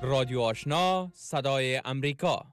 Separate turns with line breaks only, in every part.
رادیو آشنا صدای امریکا.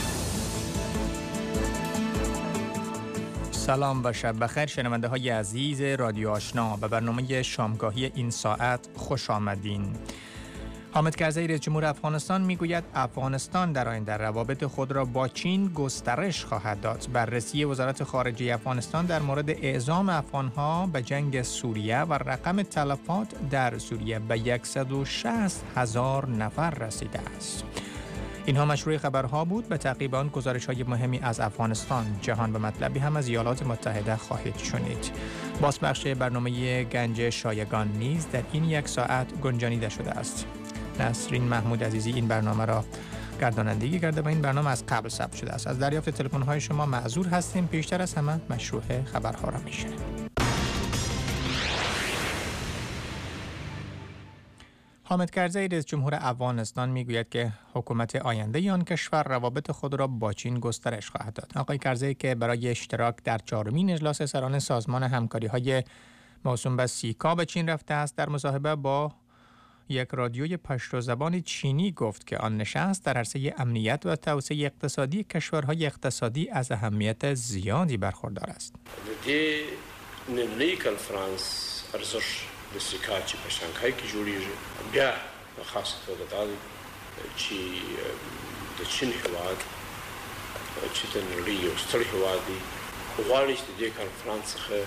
سلام و شب بخیر شنونده های عزیز رادیو آشنا، به برنامه شامگاهی این ساعت خوش آمدین. حامد کرزی رئیس جمهور افغانستان میگوید افغانستان در آینده روابط خود را با چین گسترش خواهد داد. بررسی وزارت خارجه افغانستان در مورد اعزام افغانها به جنگ سوریه و رقم تلفات در سوریه به 160,000 نفر رسیده است. اینها مشروع خبرها بود. به تعقیب آن گزارش‌های مهمی از افغانستان، جهان و مطلبی هم از ایالات متحده خواهید شنید. بازپخش برنامه گنج شایگان نیز در این یک ساعت گنجانیده شده است. نسرین محمود عزیزی این برنامه را گردانندگی کرده و این برنامه از قبل ثبت شده است. از دریافت تلفن‌های شما معذور هستیم. پیشتر از همه مشروع خبرها را میشنویم. حامد کرزی رئیس جمهور افغانستان میگوید که حکومت آینده آن کشور روابط خود را با چین گسترش خواهد داد. آقای کرزی که برای اشتراک در 4مین اجلاس سران سازمان همکاری‌های موسوم به سیکا به چین رفته است، در مصاحبه با یک رادیوی پشتو زبان چینی گفت که آن نشست در عرصه امنیت و توسعه اقتصادی کشورهای اقتصادی از اهمیت زیادی برخوردار است.
نننۍ کنفرانس ارزش د سیکا چې په شانګهای کې جوړیږي، بیا په خاصه توګه دا چې د چین هیواد چې د نړۍ یو ستر هیواد دی غواړي چې د دې کنفرانس څخه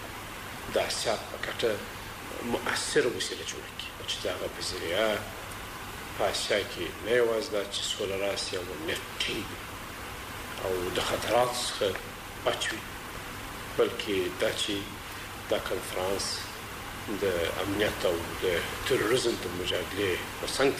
د اسیا په کټه مؤثر وسیله جوړه کړي چې هغه په ذریعه په اسیا کې نه یوازې دا چې سوله راسي او امنیت ټینګ او د خطراتو څخه بچ وي، بلکې دا چې دا کنفرانس د امنیت او د تروریزم د مجادلې په څنګ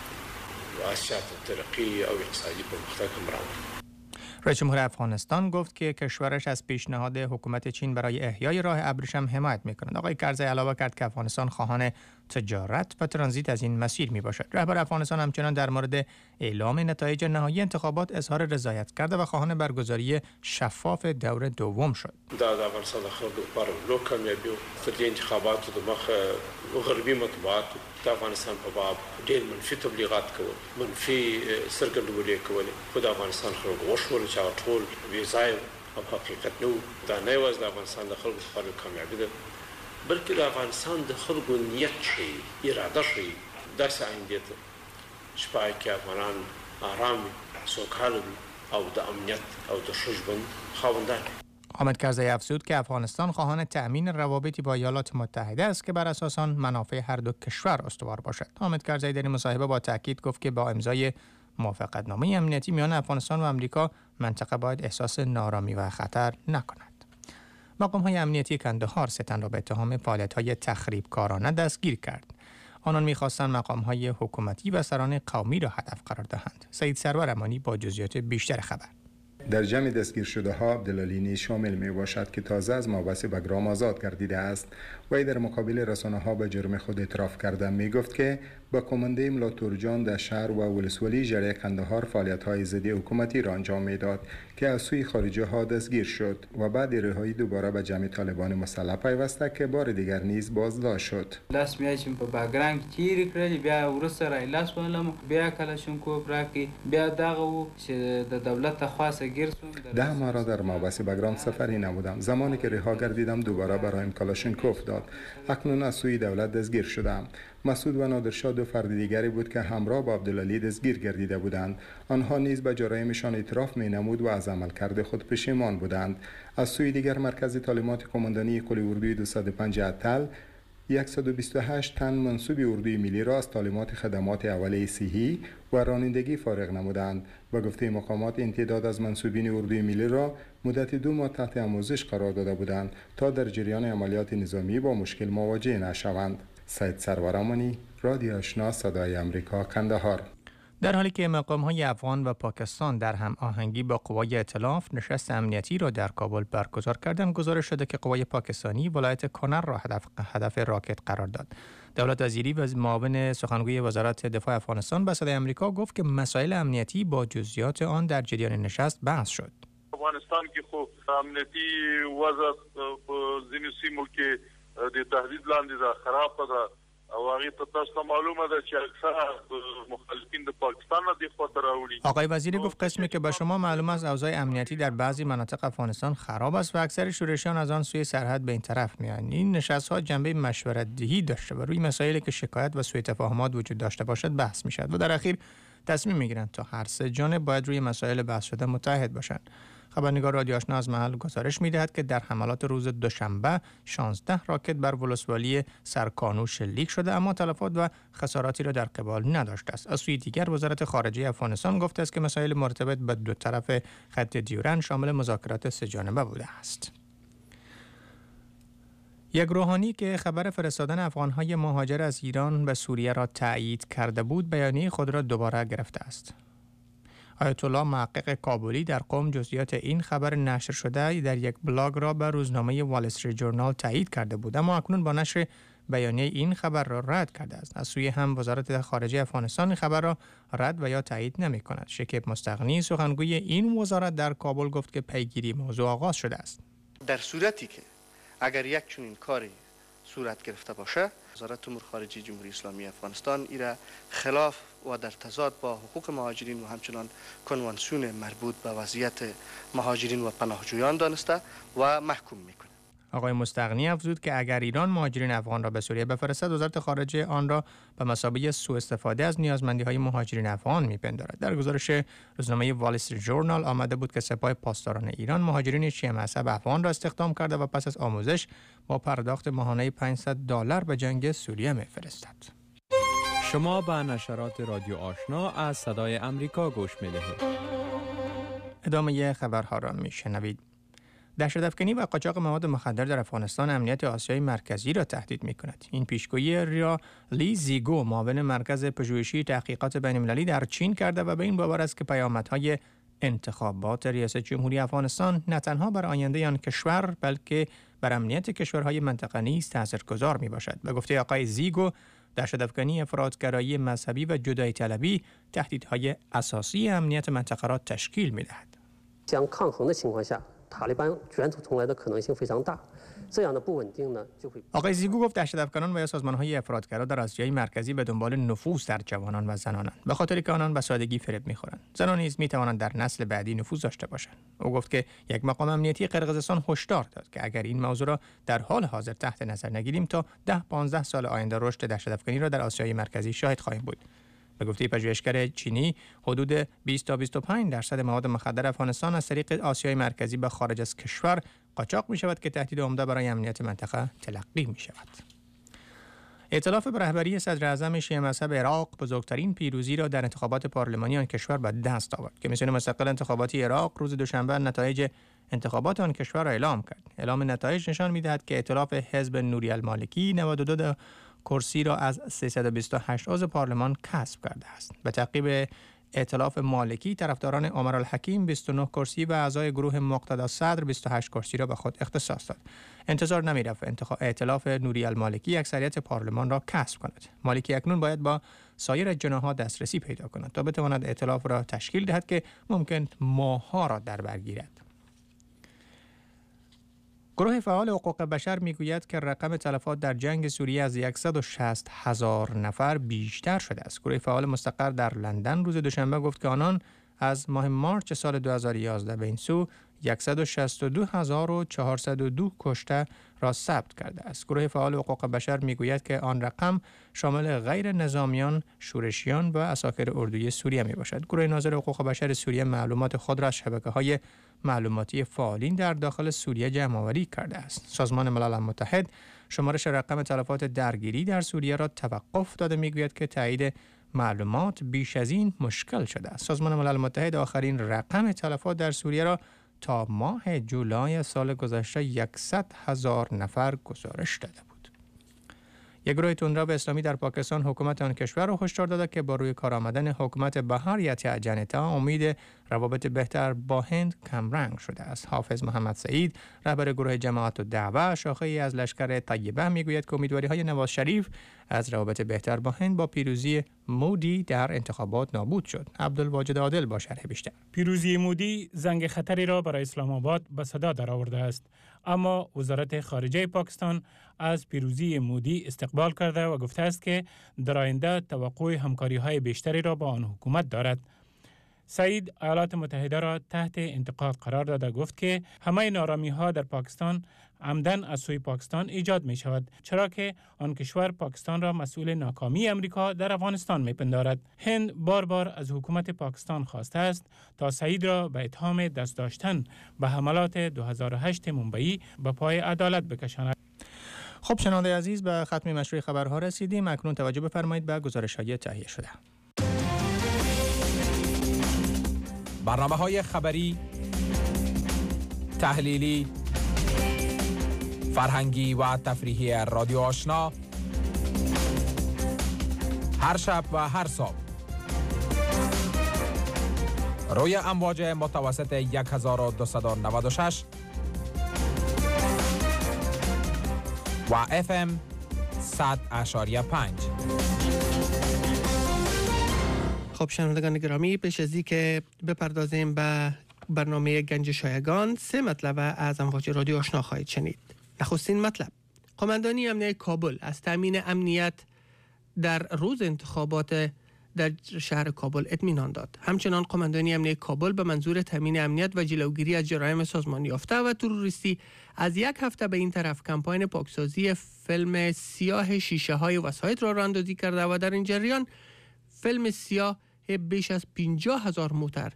آسیا ته ترقی او اقتصادی پرمختګ هم راوړي.
رئیس جمهور افغانستان گفت که کشورش از پیشنهاد حکومت چین برای احیای راه ابریشم حمایت می‌کند. آقای کرزی علاوه کرد که افغانستان خواهان تجارت و ترانزیت از این مسیر میباشد. رهبر افغانستان همچنان در مورد اعلام نتایج نهایی انتخابات اظهار رضایت کرده و خواهان برگزاری شفاف دور دوم شد.
دا د افغانستان خلکو لپاره لوی کامیابي و تر دې انتخاباتو د مخه غربي مطبوعات د افغانستان په باب ډېر منفي تبلیغات کول، منفي څرګندونې کولې، خو د افغانستان خلکو غوښتل چې هغه ټول بې ځایه او حقیقت نه و. دا نه یوازې د افغانستان د خلکو لپاره کامیابي ده، بلکې د افغانستان د خلکو نیت ښیي، اراده ښیي داسې آینده ته چې په هغې کې افغانان آرام وي، سوکاله وي او د امنیت او د ښه ژوند خاوندان وي.
حامد کرزی افزود که افغانستان خواهان تأمین روابطی با ایالات متحده است که بر اساس آن منافع هر دو کشور استوار باشد. حامد کرزی در این مصاحبه با تاکید گفت که با امضای موافقتنامه امنیتی میان افغانستان و آمریکا منطقه باید احساس نارامی و خطر نکند. مقام‌های امنیتی کندهار سه تن را به اتهام فعالیت‌های تخریبکارانه دستگیر کرد. آنان می‌خواستند مقام‌های حکومتی و سران قومی را هدف قرار دهند. سعید سرور امانی با جزئیات بیشتر خبر.
در جمع دستگیر شده ها عبدالعلی نیز شامل می باشد که تازه از محبس بگرام آزاد گردیده است. وی در مقابل رسانه ها به جرم خود اعتراف کرده می گفت که با کمانده ملا تورجان در شهر و ولسوالی ژره قندهار فعالیت های ضد حکومتی را انجام میداد که از سوی خارجه ها دستگیر شد و بعد رهایی دوباره به جمع طالبان مسلح پیوسته که بار دیگر نیز بازداشت شد.
لاس میاچم په باګرام کې تیر کړل، بیا ورسره راي لاس ولم، بیا کلاشینکوف راکې، بیا دغه چې د دولت خاصه
10 ماه را در محبس بگرام سفری نمودم. زمانی که رها گردیدم دوباره برایم کلاشینکوف داد. اکنون از سوی دولت دستگیر شدم. مسعود و نادرشاه دو فرد دیگری بود که همراه با عبدالعلی دستگیر گردیده بودند. آنها نیز به جرایمشان اعتراف می نمود و از عملکرد خود پشیمان بودند. از سوی دیگر مرکز تعلیمات کماندانی کل اردوی 205 اتل 128 تن منصوب اردوی ملی را از تعلیمات خدمات اولیه صحی و رانندگی فارغ نمودند. با گفته مقامات این تعداد از منصوبین اردوی ملی را مدت 2 ماه تحت آموزش قرار داده بودند تا در جریان عملیات نظامی با مشکل مواجه نشوند. سید سرور امانی، رادیو آشنا صدای امریکا، کندهار.
در حالی که مقام‌های افغان و پاکستان در هم آهنگی با قوای ائتلاف نشست امنیتی را در کابل برگزار کردند، گزارش شده که قوای پاکستانی ولایت کنر را هدف راکت قرار داد. دولت وزیری و معاون سخنگوی وزارت دفاع افغانستان به صدای آمریکا گفت که مسائل امنیتی با جزئیات آن در جریان نشست بحث شد.
افغانستان کې خو امنیتی وضع په ځینو سیمو کې د تهدید لاندې ده، خراب ده او هغه ته تاسو معلومه ده چې اکثره مخالفین مهاجرین د پاکستان نه دی خواته راوړي.
آقای وزیری گفت قسمی که به شما معلوم است اوضاع امنیتی در بعضی مناطق افغانستان خراب است و اکثر شورشیان از آن سوی سرحد به این طرف میآیند. این نشست‌ها جنبه مشورت‌دهی داشته و روی مسائلی که شکایت و سوء تفاهمات وجود داشته باشد بحث می‌شود و در اخیر تصمیم می‌گیرند تا هر سه جانب باید روی مسائل بحث شده متحد باشند. خبرنگار رادیو آشنا از محل گزارش می‌دهد که در حملات روز دوشنبه 16 راکت بر ولسوالی سرکانو شلیک شده اما تلفات و خساراتی را در قبال نداشته است. از سوی دیگر وزارت خارجه افغانستان گفته است که مسائل مرتبط به دو طرف خط دیورن شامل مذاکرات سه جانبه بوده است. یک روحانی که خبر فرستادن افغان‌های مهاجر از ایران به سوریه را تایید کرده بود بیانیه خود را دوباره گرفته است. آیت الله محقق کابلی در قم جزئیات این خبر نشر شده در یک بلاگ را به روزنامه وال استریت جورنال تایید کرده بود اما اکنون با نشر بیانیه این خبر را رد کرده است. از سوی هم وزارت خارجه افغانستان این خبر را رد و یا تایید نمی کند. شکیب مستغنی سخنگوی این وزارت در کابل گفت که پیگیری موضوع آغاز شده است.
در صورتی که اگر یک چنین کاری صورت گرفته باشه وزارت امور خارجه جمهوری اسلامی افغانستان ایرا خلاف و در تضاد با حقوق مهاجرین و همچنان کنوانسیون مربوط به وضعیت مهاجرین و پناهجویان دانسته و محکوم میکنه.
آقای مستغنی افزود که اگر ایران مهاجرین افغان را به سوریه بفرستد وزارت خارجه آن را به مثابه سوء استفاده از نیازمندی‌های مهاجرین افغان می‌پندارد. در گزارش روزنامه وال استریت جورنال آمده بود که سپاه پاسداران ایران مهاجرین شیعه مذهب افغان را استخدام کرده و پس از آموزش با پرداخت ماهانه $500 به جنگ سوریه می‌فرستد.
شما به نشرات رادیو آشنا از صدای امریکا گوش می‌دهید.
ادامه خبرها را می‌شنوید. دهشت‌افکنی و قاچاق مواد مخدر در افغانستان امنیت آسیای مرکزی را تهدید می‌کند. این پیشگویی لی زیگو معاون مرکز پژوهشی تحقیقات بین‌المللی در چین کرده و به این باور است که پیامدهای انتخابات ریاست جمهوری افغانستان نه تنها بر آینده آن کشور بلکه بر امنیت کشورهای منطقه نیز تاثیرگذار می‌باشد. به گفته آقای زیگو دهشت‌افکنی، افراطگرایی مذهبی و جدایی طلبی تهدیدهای اساسی امنیت منطقه را تشکیل می‌دهد. آقای زیگو گفت دهشت‌افکنان و یا سازمان‌های افراطگرا در آسیای مرکزی به دنبال نفوذ در جوانان و زنانند به خاطر که آنان به سادگی فریب می‌خورند. زنان نیز می‌توانند در نسل بعدی نفوذ داشته باشند. او گفت که یک مقام امنیتی قرقیزستان هشدار داد که اگر این موضوع را در حال حاضر تحت نظر نگیریم تا 10-15 سال آینده رشد دهشت‌افکنی را در آسیای مرکزی شاهد خواهیم بود. به گفته پژوهشگر چینی حدود 20-25% مواد مخدر افغانستان از طریق آسیای مرکزی به خارج از کشور قاچاق می شود که تهدید عمده برای امنیت منطقه تلقی می شود. ائتلاف به رهبری صدر اعظم شیعه مذهب عراق بزرگترین پیروزی را در انتخابات پارلمانی آن کشور به دست آورد. کمیسیون مستقل انتخاباتی عراق روز دوشنبه نتایج انتخابات آن کشور را اعلام کرد. اعلام نتایج نشان می‌دهد که ائتلاف حزب نوری المالکی 92 کرسی را از 328 عضو پارلمان کسب کرده است. به تعقیب ائتلاف مالکی طرفداران عمر الحکیم 29 کرسی و اعضای گروه مقتدا صدر 28 کرسی را به خود اختصاص داد. انتظار نمی‌رفت ائتلاف نوری المالکی اکثریت پارلمان را کسب کند. مالکی اکنون باید با سایر جناح‌ها دسترسی پیدا کند تا بتواند ائتلاف را تشکیل دهد که ممکن ماه‌ها را در بر گیرد. گروه فعال حقوق بشر میگوید که رقم تلفات در جنگ سوریه از 160,000 نفر بیشتر شده است. گروه فعال مستقر در لندن روز دوشنبه گفت که آنان از ماه مارچ سال 2011 به این سو 162,402 کشته را ثبت کرده است. گروه فعال حقوق بشر میگوید که آن رقم شامل غیر نظامیان، شورشیان و عساکر اردوی سوریه می باشد. گروه ناظر حقوق بشر سوریه معلومات خود را از شبکه‌های معلوماتی فعالین در داخل سوریه جمع‌آوری کرده است. سازمان ملل متحد شمارش رقم تلفات درگیری در سوریه را توقف داده میگوید که تایید معلومات بیش از این مشکل شده است. سازمان ملل متحد آخرین رقم تلفات در سوریه را تا ماه جولای سال گذشته 100,000 نفر گزارش داده بود. یک گروه تندرو اسلامی در پاکستان حکومت آن کشور را هشدار داده که با روی کار آمدن حکومت بهاریت جنتا امید روابط بهتر با هند کمرنگ شده است. حافظ محمد سعید رهبر گروه جماعت الدعوه شاخه‌ای از لشکر طیبه میگوید که امیدواری‌های نواز شریف از روابط بهتر با هند با پیروزی مودی در انتخابات نابود شد. عبدالواجد عادل با شرح بیشتر.
پیروزی مودی زنگ خطری را برای اسلام آباد به صدا درآورده است، اما وزارت خارجه پاکستان از پیروزی مودی استقبال کرده و گفته است که در آینده توقع همکاری‌های بیشتری را با آن حکومت دارد. سعید ایالات متحده را تحت انتقاد قرار داده گفت که همه نارامی‌ها در پاکستان عمدن از سوی پاکستان ایجاد می شود، چرا که آن کشور پاکستان را مسئول ناکامی امریکا در افغانستان می پندارد. هند بار بار از حکومت پاکستان خواسته است تا سعید را به اتهام دست داشتن به حملات 2008 ممبئی به پای عدالت بکشاند.
خب شنونده عزیز، به ختم مشروع خبرها رسیدیم. اکنون توجه بفرمایید به گزارش‌های تهیه شده.
برنامه‌های خبری، تحلیلی، فرهنگی و تفریحی رادیو آشنا هر شب و هر صبح روی امواج متوسط 1296 و FM 100.5.
خب شنوندگان گرامی، پیش از اینکه بپردازیم به برنامه گنج شایگان، 3 مطلب از امواج رادیو آشنا خواهید شنید. نخستین مطلب: قماندانی امنیت کابل از تامین امنیت در روز انتخابات در شهر کابل اطمینان داد. همچنان قماندانی امنیت کابل به منظور تامین امنیت و جلوگیری از جرایم سازمانی یافته و تروریستی از 1 هفته به این طرف کمپاین پاکسازی فیلم سیاه شیشه های وسایط را راهاندازی کرده و در این جریان فیلم سیاه بیش از 50,000 موتر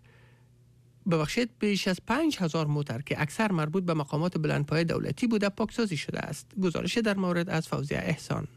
بیش از 5,000 موتر که اکثر مربوط به مقامات بلندپایه دولتی بوده پاکسازی شده است. گزارش در مورد از فوزیه احسان.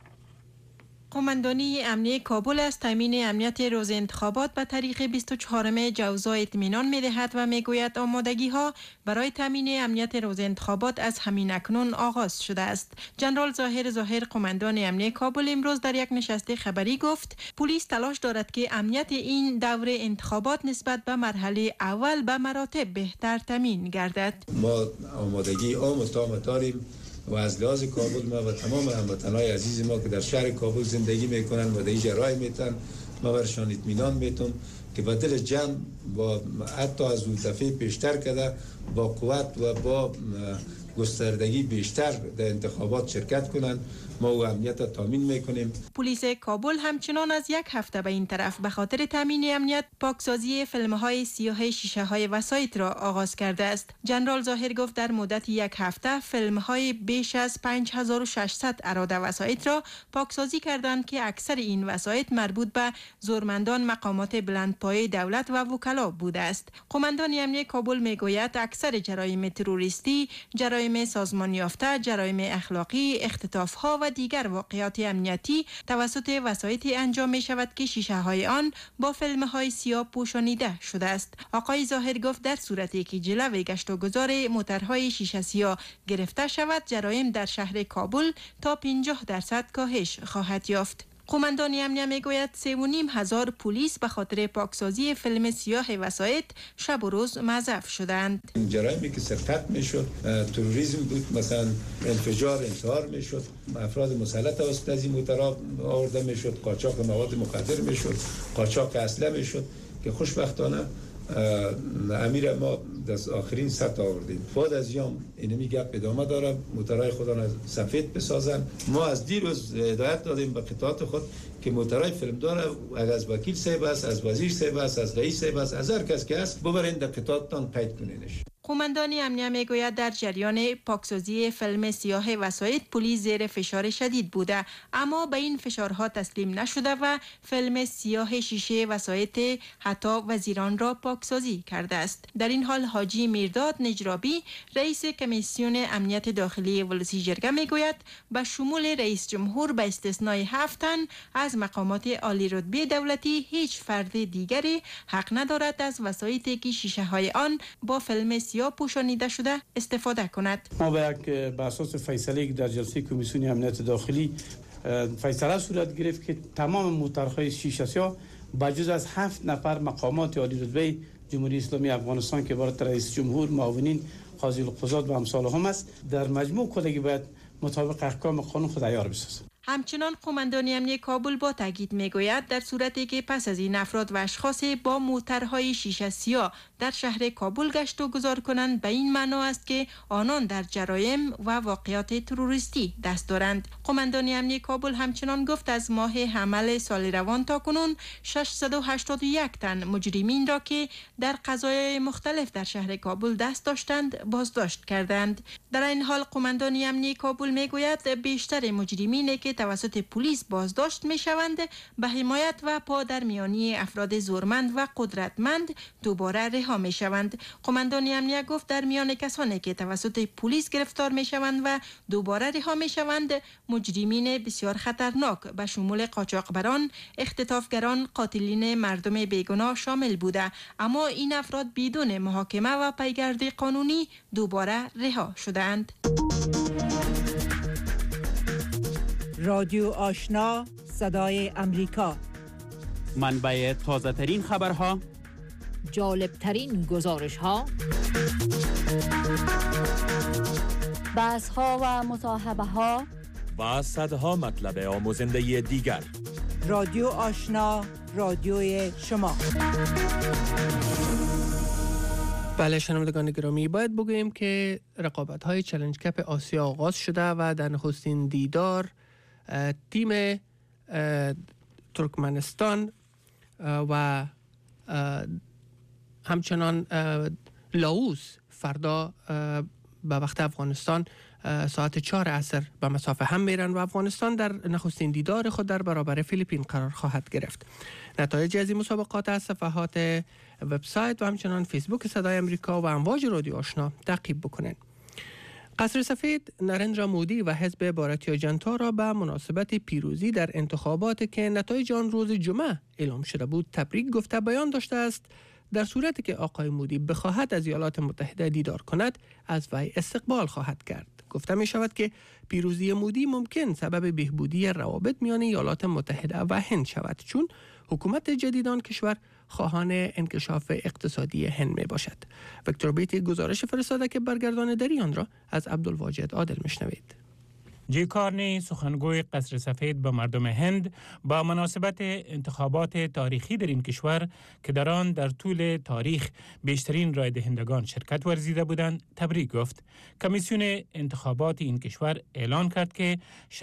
قماندانی امنیت کابل از تامین امنیت روز انتخابات به تاریخ 24 جوزا اطمینان می‌دهد و می‌گوید آمادگی‌ها برای تامین امنیت روز انتخابات از همین اکنون آغاز شده است. جنرال ظاهر قماندان امنیت کابل امروز در یک نشست خبری گفت پلیس تلاش دارد که امنیت این دور انتخابات نسبت به مرحله اول به مراتب بهتر تامین گردد.
ما آمادگی عام و تام داریم و از لحاظ کابل ما و تمام هموطنان عزیز ما که در شهر کابل زندگی میکنن و در اینجا رای میتن، ما برشان اطمینان میتون که با دل جمع با حتی از اون دفعه بیشتر کرده با قوت و با گستردگی بیشتر در انتخابات شرکت کنند. ما و امنیت تامین میکنیم.
پلیس کابل همچنان از 1 هفته به این طرف به خاطر تامین امنیت پاکسازی فیلم‌های سیاه شیشه‌های وسایط را آغاز کرده است. جنرال ظاهر گفت در مدت 1 هفته فیلم‌های بیش از 5600 اراده وسایط را پاکسازی کردند که اکثر این وسایط مربوط به زورمندان مقامات بلندپایه دولت و وکلا بوده است. قماندان امنیت کابل میگوید اکثر جرایم تروریستی، جرایم سازمانی یافته، جرایم اخلاقی، اختطاف‌ها و دیگر واقعات امنیتی توسط وسایط انجام می شود که شیشه های آن با فیلم های سیاه پوشانیده شده است. آقای ظاهر گفت در صورتی که جلوه گشت و گذار موترهای شیشه سیاه گرفته شود، جرایم در شهر کابل تا 50% کاهش خواهد یافت. قماندان امنیت میگوید 3,500 پلیس به خاطر پاکسازی فیلم سیاه وسایط شب و روز موظف شدند.
جرایمی که سرقت میشد، تروریسم بود، مثلا انفجار، انتحار میشد، افراد مسلط توسط از این موترها آورده میشد، قاچاق مواد مخدر میشد، قاچاق اسلحه میشد که خوشبختانه امیر ما از آخرین سطح آوردیم. بعد از یام اینمی گپ ادامه داره، موترهای خودان سفید بسازن. ما از دیروز هدایت دادیم به قطعات خود که موترهای فیلمدار اگر از وکیل صاحب است، از وزیر صاحب است، از رئیس صاحب است، از هر کس که است ببرین در قطعاتتان قید کنینش.
قماندان امنیت میگوید در جریان پاکسازی فیلم سیاه وسایط پلیس زیر فشار شدید بوده، اما به این فشارها تسلیم نشده و فیلم سیاه شیشه وسایط حتی وزیران را پاکسازی کرده است. در این حال حاجی میرداد نجرابی رئیس کمیسیون امنیت داخلی ولسی جرگه میگوید به شمول رئیس جمهور به استثنای 7 تن از مقامات عالی رتبه دولتی هیچ فرد دیگری حق ندارد از وسایطی که شیشه های آن با فیلم سیاه پوشانیده شده استفاده کند.
ما به اساس فیصله در جلسه کمیسیون امنیت داخلی فیصله صورت گرفت که تمام موترهای شیشه سیاه بجز از 7 نفر مقامات عالی رتبه جمهوری اسلامی افغانستان که عبارت رئیس جمهور، معاونین، قاضی القضات و امثال هم است، در مجموع کلگی باید مطابق احکام قانون خود عیار بسازد.
همچنان قماندانی امنیتی کابل با تاکید میگوید در صورتی که پس از این افراد و اشخاص با موترهای شیشه سیاه در شهر کابل گشت و گذار کنند به این معنا است که آنان در جرایم و واقعات تروریستی دست دارند. قماندانی امنیتی کابل همچنان گفت از ماه حمل سال روان تا کنون 681 تن مجرمین را که در قضایای مختلف در شهر کابل دست داشتند بازداشت کردند. در این حال قماندانی امنیتی کابل میگوید بیشتر مجرمینی که توسط پلیس بازداشت میشوند به حمایت و پادرمیانی افراد زورمند و قدرتمند دوباره رها میشوند. قماندانی امنیت گفت در میان کسانی که توسط پلیس گرفتار میشوند و دوباره رها میشوند مجرمین بسیار خطرناک به شمول قاچاقبران، اختطافگران، قاتلین مردم بیگناه شامل بوده، اما این افراد بدون محاکمه و پیگرد قانونی دوباره رها شدند.
رادیو آشنا صدای امریکا،
منبع تازه ترین خبرها،
جالب ترین گزارش ها، بحث ها و مصاحبه ها
و صدها مطلب آموزنده دیگر.
رادیو آشنا، رادیوی شما.
بله شنوندگان گرامی، باید بگوییم که رقابت‌های چالش کپ آسیا آغاز شده و در نخستین دیدار تیم ترکمنستان و همچنان لاوس فردا به وقت افغانستان ساعت 4 عصر به مسافه هم میرن و افغانستان در نخستین دیدار خود در برابر فیلیپین قرار خواهد گرفت. نتایج از این مسابقات از صفحات وبسایت و همچنان فیسبوک صدای امریکا و امواج رادیو آشنا تعقیب بکنید. قصر سفید نریندرا مودی و حزب بھارتیہ جنتا را به مناسبت پیروزی در انتخابات که نتایج آن روز جمعه اعلام شده بود تبریک گفته بیان داشته است در صورتی که آقای مودی بخواهد از ایالات متحده دیدار کند از وی استقبال خواهد کرد. گفته می شود که پیروزی مودی ممکن سبب بهبودی روابط میان ایالات متحده و هند شود چون حکومت جدید آن کشور خواهان انکشاف اقتصادی هند می باشد. ویکتور بیتی گزارش فرستاده که برگردان دری آن را از عبدالواجد عادل میشنوید.
جی کارنی سخنگوی قصر سفید به مردم هند با مناسبت انتخابات تاریخی در این کشور که در آن در طول تاریخ بیشترین رای دهندگان شرکت ورزیده بودند تبریک گفت. کمیسیون انتخابات این کشور اعلان کرد که 66%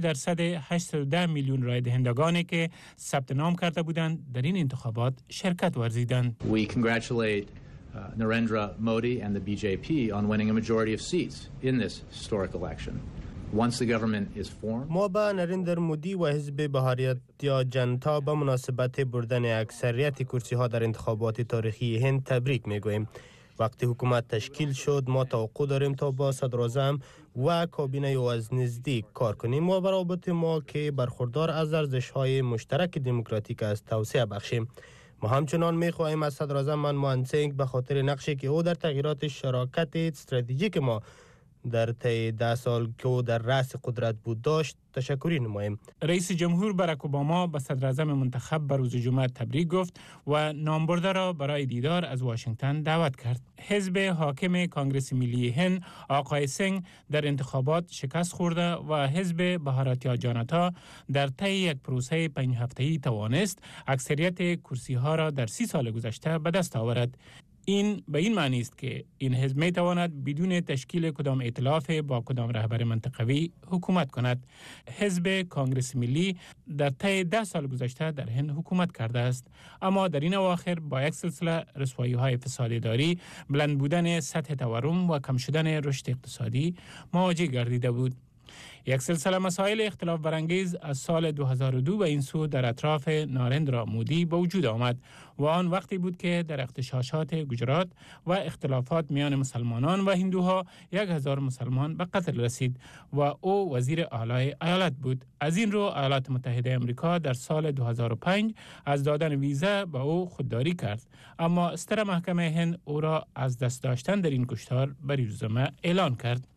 810 میلیون رای دهندگانی که ثبت نام کرده بودند در این انتخابات شرکت ورزیدند.
We congratulate Narendra Modi and the BJP on winning a majority of seats in this historic election. Once the government is formed,
ما با نریندر مودی و حزب بھارتیہ جنتا به مناسبت بردن اکثریت کرسی ها در انتخابات تاریخی هند تبریک میگوییم. وقتی حکومت تشکیل شد ما توقع داریم تا با صدراعظم و کابینه او از نزدیک کار کنیم و روابط ما که برخوردار از ارزش‌های مشترک دموکراتیک است توسعه بخشیم. ما همچنان می‌خواهیم از صدراعظم منموهن سینگ به خاطر نقشی که او در تغییرات شراکت استراتژیک ما در طی 10 سال که او در رأس قدرت بود داشت تشکری نماییم.
رئیس جمهور باراک اوباما به صدراعظم منتخب به روز جمعه تبریک گفت و نامبرده را برای دیدار از واشنگتن دعوت کرد. حزب حاکم کانگرس ملی هند آقای سینگ در انتخابات شکست خورده و حزب بھارتیہ جنتا در طی یک پروسه 5 هفته‌ای توانست اکثریت کرسی ها را در 30 سال گذشته به دست آورد. این به این معنی است که این حزب می تواند بدون تشکیل کدام ائتلاف با کدام رهبر منطقوی حکومت کند. حزب کانگرس ملی در طی 10 سال گذشته در هند حکومت کرده است، اما در این اواخر با یک سلسله رسوایی‌های فساد اداری، بلند بودن سطح تورم و کم شدن رشد اقتصادی مواجه گردیده بود. یک سلسله مسائل اختلاف برانگیز از سال 2002 به این سو در اطراف ناریندرا مودی به وجود آمد و آن وقتی بود که در اغتشاشات گجرات و اختلافات میان مسلمانان و هندوها 1000 مسلمان به قتل رسید و او وزیر اعلی ایالت بود. از این رو ایالات متحده آمریکا در سال 2005 از دادن ویزا به او خودداری کرد، اما ستر محکمه هند او را از دست داشتن در این کشتار بر روزنامه اعلان کرد.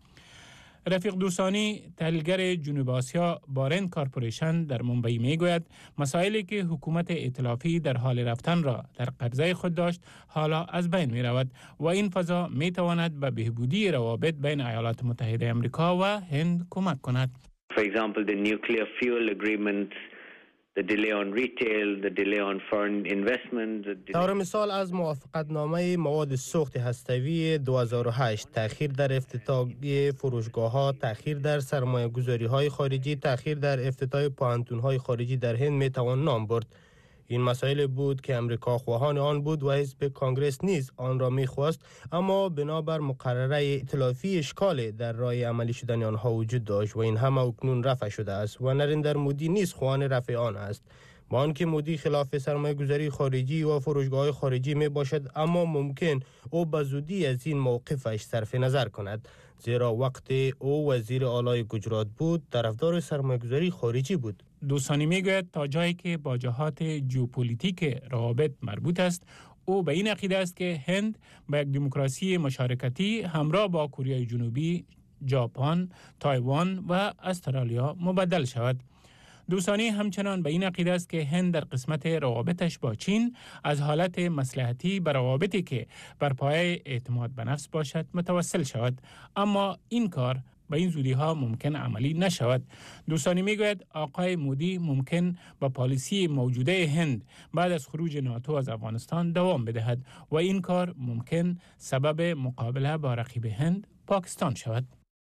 رفیق دوستانی، تحلیلگر جنوب آسیا بارن کارپوریشن در منبعی میگوید مسائلی که حکومت ائتلافی در حال رفتن را در قبضه خود داشت حالا از بین می رود و این فضا می تواند به بهبودی روابط بین ایالات متحده آمریکا و هند کمک کند.
For example, the nuclear fuel agreement, the delay on retail, the delay on foreign investment.
طور مثال از موافقتنامه مواد سوخت هسته‌ای 2008، تأخیر در افتتاح فروشگاه‌ها، تأخیر در سرمایه‌گذاری‌های خارجی، تأخیر در افتتاح پوهنتون‌های خارجی در هند می‌توان نام برد. این مسائل بود که امریکا خواهان آن بود و حزب کانگرس نیز آن را می‌خواست، اما بنابر مقرره ائتلافی اشکال در راه عملی شدن آنها وجود داشت و این همه اکنون رفع شده است و نریندر مودی نیز خواهان رفع آن است. با آنکه مودی خلاف سرمایه‌گذاری خارجی و فروشگاه‌های خارجی میباشد، اما ممکن او به زودی از این موقفش صرف نظر کند، زیرا وقت او وزیر اعلی گجرات بود طرفدار سرمایه‌گذاری خارجی بود.
دوستانی میگوید تا جایی که با جهات ژئوپلیتیک روابط مربوط است، او به این عقیده است که هند با یک دموکراسی مشارکتی همراه با کره جنوبی، ژاپن، تایوان و استرالیا مبدل شود. دوستانی همچنان به این عقیده است که هند در قسمت روابطش با چین از حالت مصلحتی به روابطی که بر پایه اعتماد به نفس باشد متوسل شود، اما این کار به این زودی ها ممکن عملی نشود. دوستانی میگوید آقای مودی ممکن با پالیسی موجوده هند بعد از خروج ناتو از افغانستان دوام بدهد و این کار ممکن سبب مقابله با رقیب هند پاکستان شود.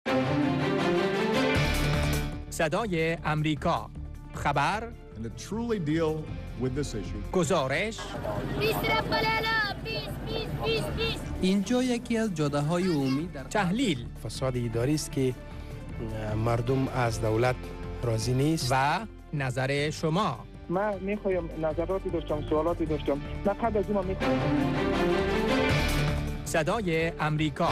صدای امریکا، خبر، گزارش.
اینجا یکی از جاده‌های عمومی در
تحلیل،
فساد اداری است که مردم از دولت راضی نیست
و نظر شما.
من میخوایم نظراتی داشتم، سوالاتی داشتم. نه قبل از اون میخوایم.
صدای امریکا.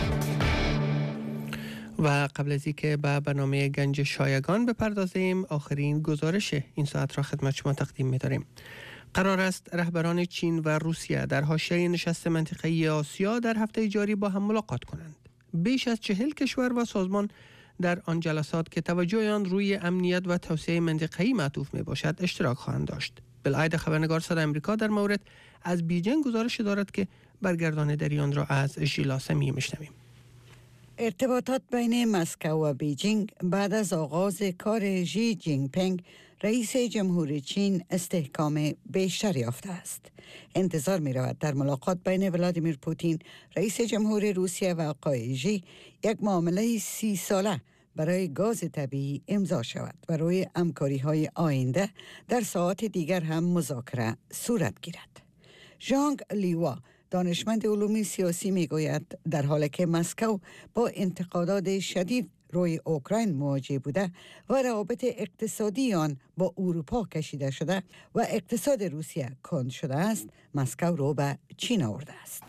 و قبل از اینکه به برنامه گنج شایگان بپردازیم، آخرین گزارش این ساعت را خدمت شما تقدیم می‌داریم. قرار است رهبران چین و روسیه در حاشیه نشست منطقه‌ای آسیا در هفته جاری با هم ملاقات کنند. بیش از 40 کشور و سازمان در آن جلسات که توجه آن روی امنیت و توسعه منطقه‌ای معطوف میباشد اشتراک خواهند داشت. بالعاده خبرنگار صدای آمریکا در مورد از بیجینگ گزارش دارد که برگردانندگی آن را از ژیلا سمی میشنویم.
ارتباطات بین مسکو و بیجینگ بعد از آغاز کار ژی جین پینگ رئیس جمهور چین استحکام بیشتر یافته است. انتظار می رود در ملاقات بین ولادیمیر پوتین رئیس جمهور روسیه و آقای ژی یک معامله 30 ساله برای گاز طبیعی امضا شود و روی همکاری‌های آینده در ساعات دیگر هم مذاکره صورت گیرد. ژانگ لیوا دانشمند علوم سیاسی میگوید در حالی که مسکو با انتقادات شدید روی اوکراین مواجه بوده و روابط اقتصادی آن با اروپا کشیده شده و اقتصاد روسیه کند شده است، مسکو رو به چین آورده است.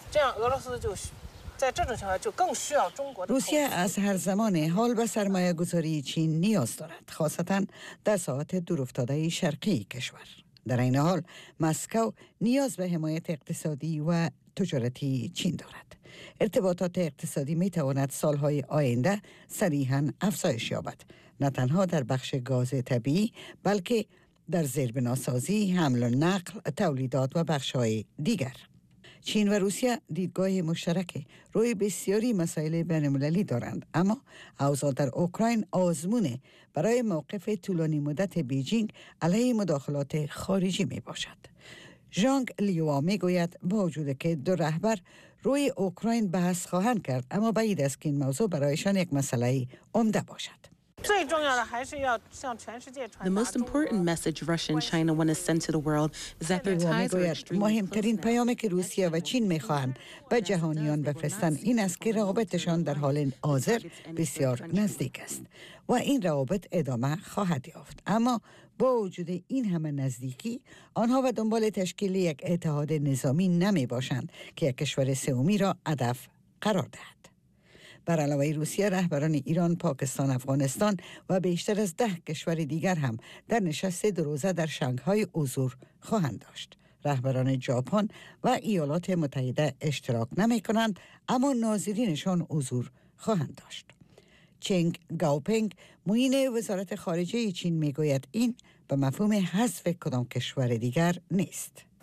روسیه از هر زمان حال به سرمایه گذاری چین نیاز دارد، خاصتا در ساحات دورافتاده شرقی کشور. در این حال مسکو نیاز به حمایت اقتصادی و تجارتی چین دارد. ارتباطات اقتصادی می تواند سالهای آینده صریحاً افزایش یابد، نه تنها در بخش گاز طبیعی بلکه در زیربناسازی، حمل و نقل، تولیدات و بخش‌های دیگر. چین و روسیه دیدگاه مشترک روی بسیاری مسائل بین‌المللی دارند، اما اوضاع در اوکراین آزمون برای موقف طولانی مدت بیجینگ علیه مداخلات خارجی می باشد. ژانگ لیوا می گوید با وجود که دو رهبر روی اوکراین بحث خواهند کرد، اما بعید است که این موضوع برایشان یک مسئله عمده باشد.
The most important message Russia and China want to send to the world is that their ties are extremely
مهمترین پیامی که روسیه و چین می‌خواهند به جهانیان بفرستند این است که روابطشان در حال حاضر بسیار نزدیک است و این روابط ادامه خواهد یافت. اما با وجود این همه نزدیکی، آنها به دنبال تشکیل یک اتحاد نظامی نمی باشند که یک کشور سومی را هدف قرار دهد. بر علاوه روسیه، رهبران ایران، پاکستان، افغانستان و بیشتر از 10 کشور دیگر هم در نشست 2 روزه در شانگهای حضور خواهند داشت. رهبران ژاپن و ایالات متحده اشتراک نمی کنند، اما ناظرینشان حضور خواهند داشت. چنگ گاوپنگ معین وزارت خارجه چین می گوید این به مفهوم حذف کدام کشور دیگر نیست.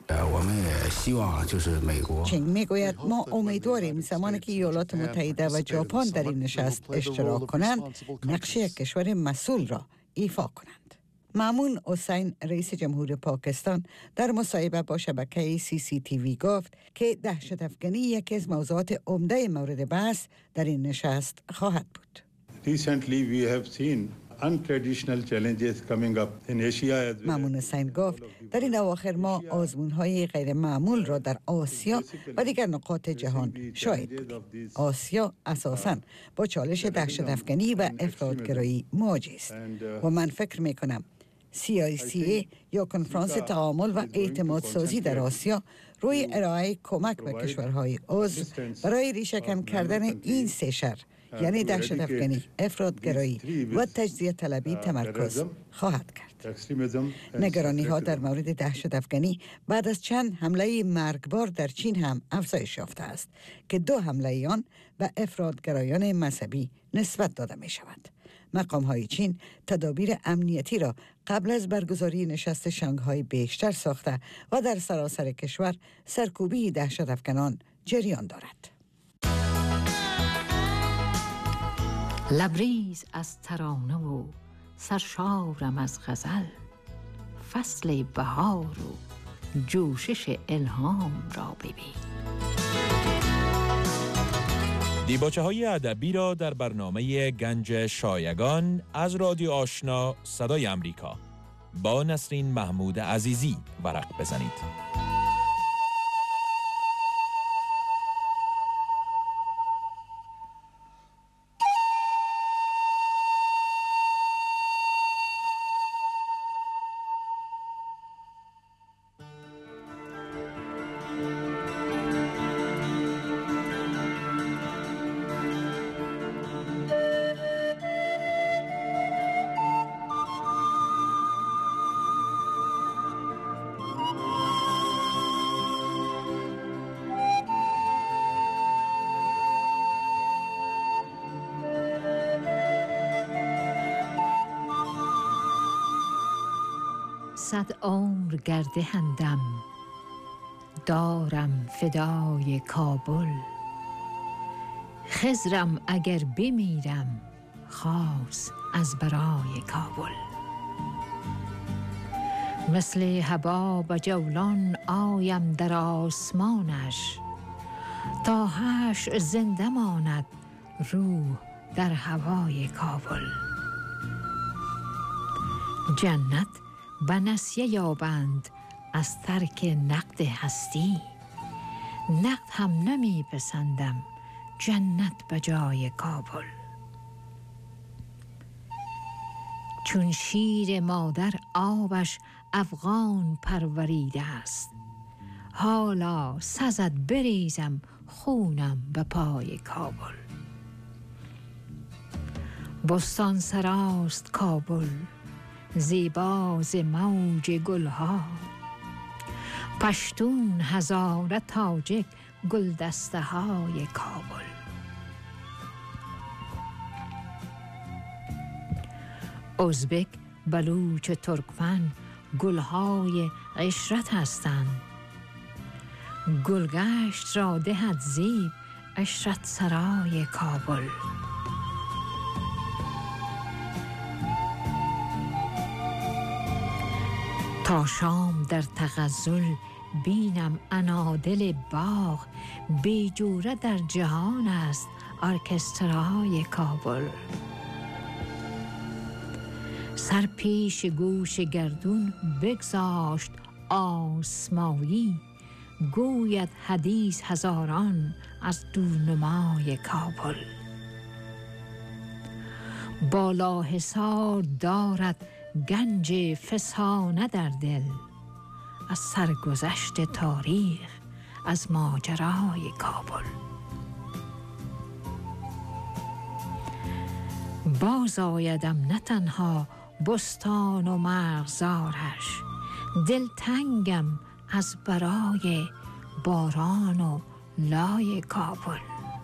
چینگ میگوید ما امیدواریم زمانی که ایالات متحده و ژاپن در این نشست اشتراک کنند نقش یک کشور مسئول را ایفا کنند. مامون حسین رئیس جمهور پاکستان در مصاحبه با شبکه CCTV گفت که دهشت‌افکنی یکی از موضوعات عمده مورد بحث در این نشست خواهد بود.
Recently we have seen untraditional challenges coming up in Asia.
مامون حسین گفت در این اواخر ما آزمون‌های غیر معمول را در آسیا و دیگر نقاط جهان شاهد بودیم. آسیا اساساً با چالش دهشت‌افکنی و افراط‌گرایی مواجه است و من فکر می‌کنم CICA یا کنفرانس تعامل و اعتماد سازی در آسیا روی ارائه کمک به کشورهای عضو برای ریشه‌کن کردن این سه شر یعنی دهشت‌افکنی، افراط‌گرایی و تجزیه طلبی تمرکز خواهد کرد. نگرانی‌ها در مورد دهشت‌افکنی بعد از چند حمله مرگبار در چین هم افزایش یافته است که 2 حمله آن به افراط‌گرایان مذهبی نسبت داده می‌شود. مقام‌های چین تدابیر امنیتی را قبل از برگزاری نشست شانگهای بیشتر ساخته و در سراسر کشور سرکوبی دهشت‌افکنان جریان دارد.
لبریز از ترانه و سرشارم از غزل، فصل بهار و جوشش الهام را ببین.
دیباچه‌های ادبی را در برنامه گنج شایگان از رادیو آشنا صدای امریکا با نسرین محمود عزیزی ورق بزنید.
صد عمر گرده هندم دارم فدای کابل، خضرم اگر بمیرم خاص از برای کابل. مثل حباب و جولان آیم در آسمانش، تا حشر زنده ماند روح در هوای کابل. جنت به نسیه یابند از ترک نقد هستی، نقد هم نمی پسندم جنت به جای کابل. چون شیر مادر آبش افغان پروریده است، حالا سزد بریزم خونم به پای کابل. بستان سراست کابل زیباز موج گلها، پشتون هزاره تاجک گلدسته های کابل. ازبک، بلوچ، ترکمن گلهای عشرت هستند. گلگشت را دهد زیب عشرت سرای کابل. تا شام در تغزل بینم انادل باغ، بیجوره در جهان است ارکسترای کابل. سر پیش گوش گردون بگذاشت آسمایی، گوید حدیث هزاران از دورنمای کابل. بالا حصار دارد گنج فسانه در دل، از سرگذشت تاریخ از ماجرای کابل. باز آیدم نه تنها بستان و مرغزارش، دلتنگم از برای باران و لای کابل.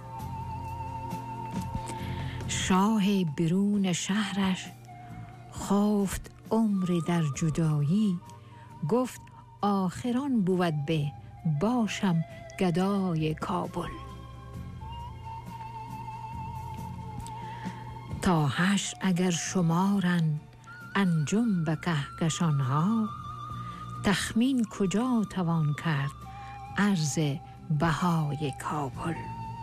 شاه برون شهرش خفت عمری در جدایی، گفت آخران بود به باشم گدای کابل. تا حشر اگر شمارن انجم به کهکشانها، تخمین کجا توان کرد عرض بهای کابل.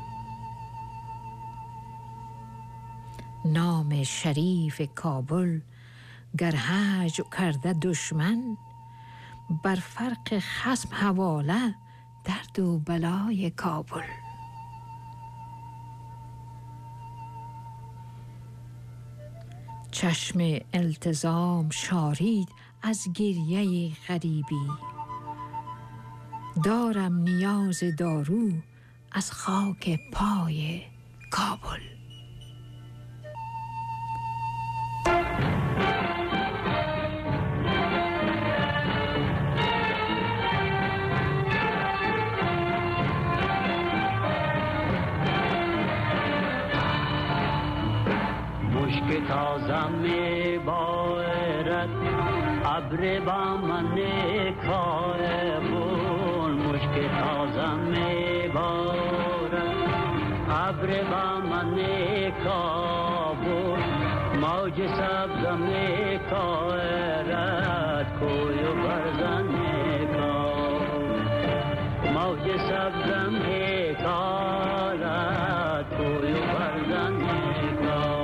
نام شریف کابل گر هجو کرده دشمن، بر فرق خصم حواله درد و بلای کابل. چشم التزام شارید از گریه غریبی، دارم نیاز دارو از خاک پای کابل.
مشک تازم می بارد ابر با من کابل، مشک تازم می بارد ابر با من کابل، موج سبزم می کارد کوی و برزن کابل، موج سبزم می کارد کوی و برزن کابل.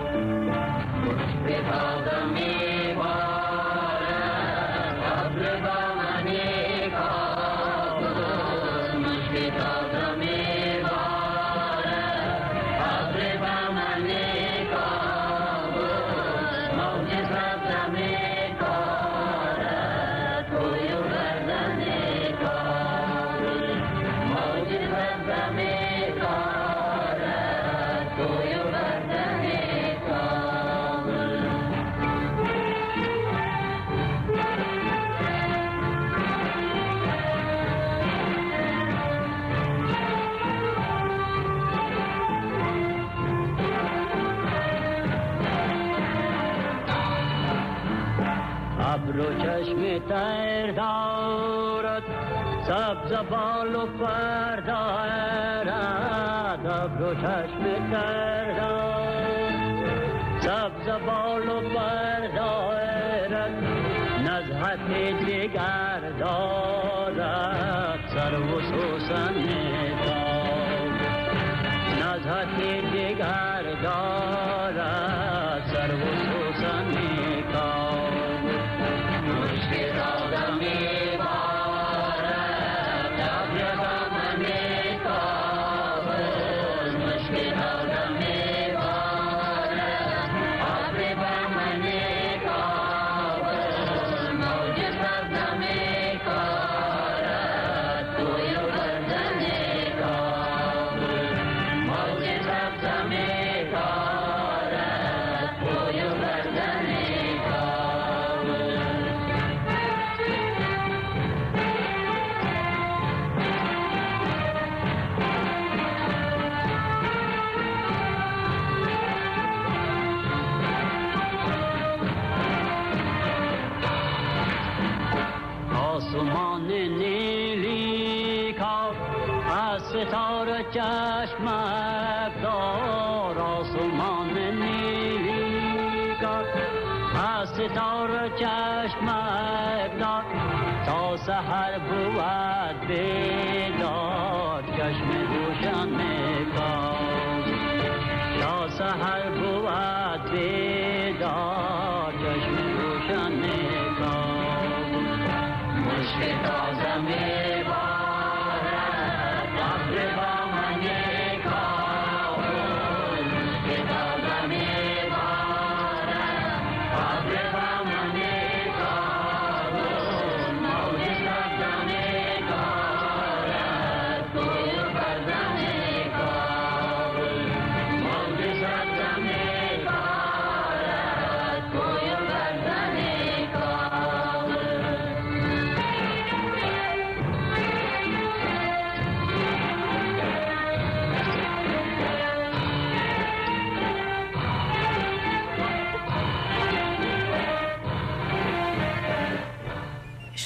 ابرو چشم تر دارد سبز بال و پر دارد، ابرو چشم تر دارد سبز بال و پر دارد، نزهت جگر دارد سر و سوسن کابل، نزهت جگر دارد سر و سوسن کابل. آسمان نیلی کار از ستاره چشمک دار، آسمان نیلی کار از ستاره چشمک دار، تا سحر بود بیدار چشم روشن کار، تا سحر بود بیدار چشم روشن کار. مشک تازه می بارد ابر با من کابل، مشک تازه می بارد ابر با من کابل، موج سبز می کارد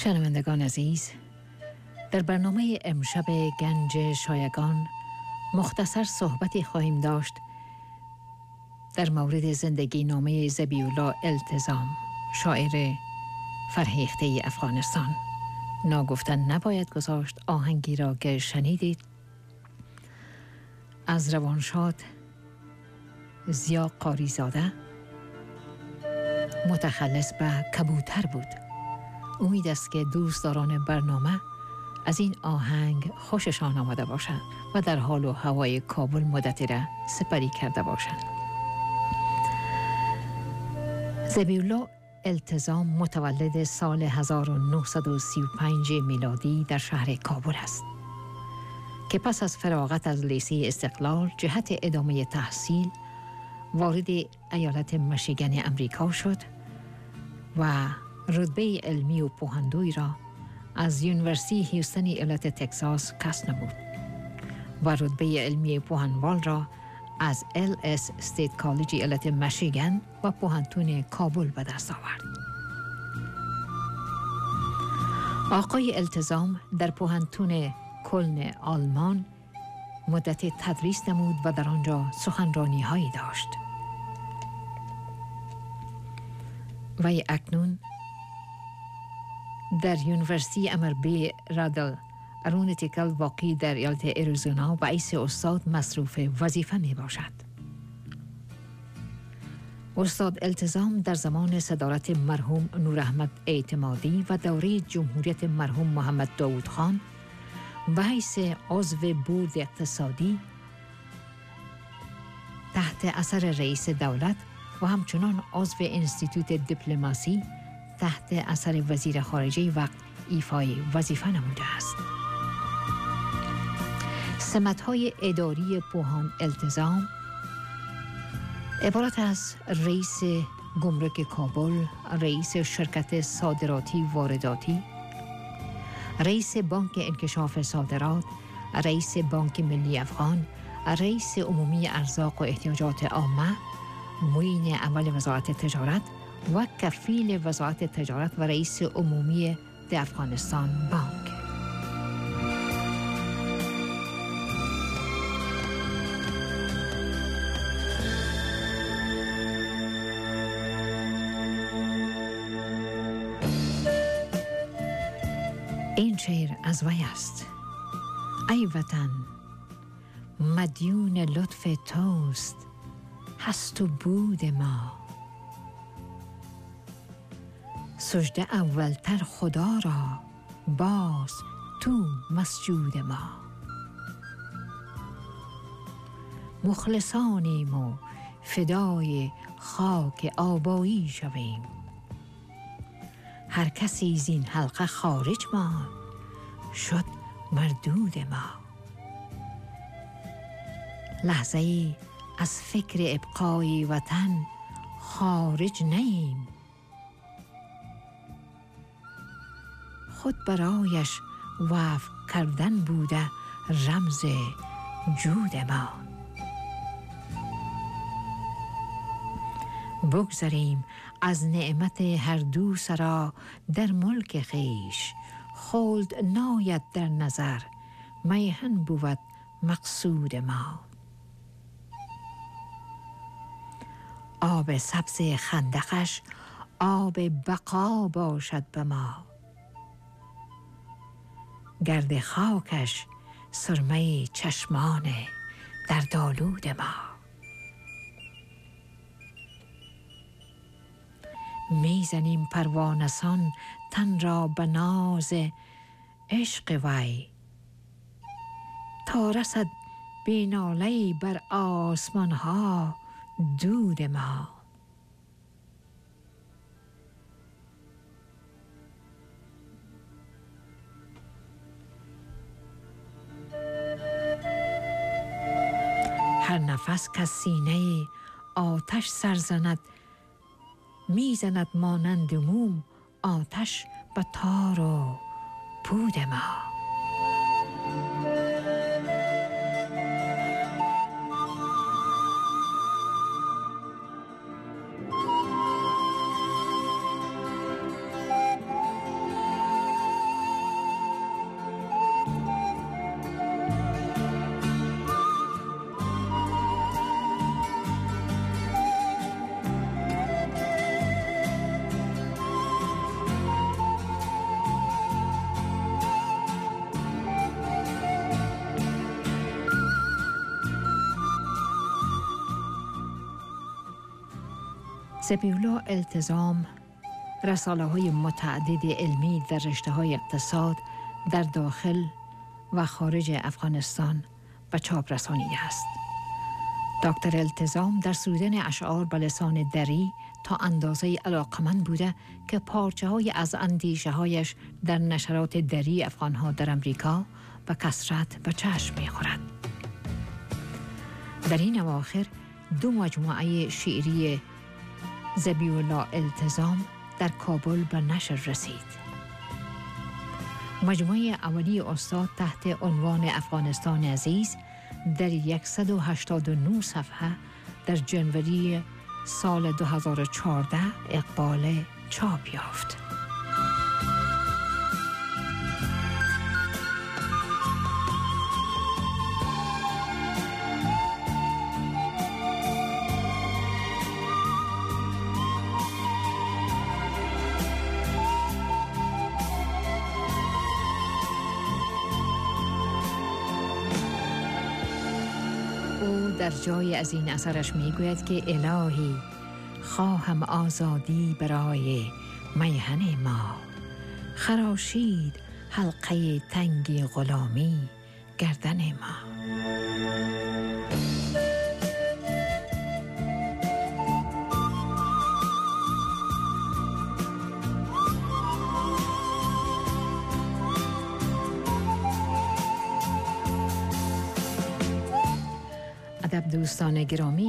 شنوندگان عزیز، در برنامه امشب گنج شایگان مختصر صحبتی خواهیم داشت در مورد زندگی نامه ذبیح‌الله التزام، شاعر فرهیخته افغانستان. ناگفتن نباید گذاشت آهنگی را که شنیدید از روانشاد ضیا قاریزاده، متخلص به کبوتر بود. امید است که دوستداران برنامه از این آهنگ خوششان آمده باشند و در حال و هوای کابل مدتی را سپری کرده باشند. ذبیح‌الله التزام متولد سال 1935 میلادی در شهر کابل است که پس از فراغت از لیسه استقلال جهت ادامه تحصیل وارد ایالت میشیگن امریکا شد و رتبه علمی و پوهندوی را از یونیورسیتی هیوستن ایالت تگزاس کسب نمود و رتبه علمی پوهنوال را از LS State College ایالت میشیگن و پوهنتون کابل به دست آورد. آقای التزام در پوهنتون کلن آلمان مدت تدریس نمود و در آنجا سخنرانی هایی داشت. وی اکنون در یونیورسیتی امربی رادل ارونتیکل واقع در ایالت اریزونا و رئیس استاد مصروف وظیفه می باشد. استاد التزام در زمان صدارت مرحوم نور احمد اعتمادی و دوره جمهوریت مرحوم محمد داود خان به حیث عضو بورد اقتصادی تحت اثر رئیس دولت و همچنان عضو انستیتوت دیپلماسی تحت اثر وزیر خارجه وقت ایفای وظیفه نموده است. سمت‌های اداری پوهان التزام عبارت از رئیس گمرک کابل، رئیس شرکت صادراتی وارداتی، رئیس بانک انکشاف صادرات، رئیس بانک ملی افغان، رئیس عمومی ارزاق و احتیاجات عامه، معین عمل وزارت تجارت و کفیل وزارت تجارت و رئیس عمومی د افغانستان بانک. این شعر از وی است: ای وطن مدیون لطف توست، هست و بود ما، سجده اولتر خدا را، باز تو مسجود ما. مخلصانیم و فدای خاک آبایی شویم، هر کسی زین حلقه خارج ماند، شد مردود ما. لحظه ای از فکر ابقای وطن خارج نیم، خود برایش وقف کردن بوده رمز جود ما. بگذریم از نعمت هر دو سرا در ملک خیش، خلد ناید در نظر میهن بود مقصود ما. آب سبز خندقش آب بقا باشد به ما، گرد خاکش سرمه چشمان در دالود ما. میزنیم پروانسان تن را به ناز عشق وی، تا رسد بیناله‌ای بر آسمان ها دود ما. هر نفس که سینه آتش سرزند، میزند مانند موم آتش به تار و پود ما. ذبیحالله التزام رساله‌های متعدد علمی در رشته‌های اقتصاد در داخل و خارج افغانستان به چاپ رسانیده است. دکتر التزام در سرودن اشعار به لسان دری تا اندازه علاقمند بوده که پارچه‌های از اندیشه‌هایش در نشرات دری افغان‌ها در امریکا به کثرت به چشم می‌خورد. در این اواخر 2 مجموعه شعری ذبیحالله التزام در کابل به نشر رسید. مجموعه اولی استاد تحت عنوان افغانستان عزیز در 189 صفحه در جنوری سال 2014 اقبال چاپ یافت. در جای از این اثرش میگوید که الهی خواهم آزادی برای میهن ما، خراشید حلقه تنگ غلامی گردن ما. ادب دوستان گرامی،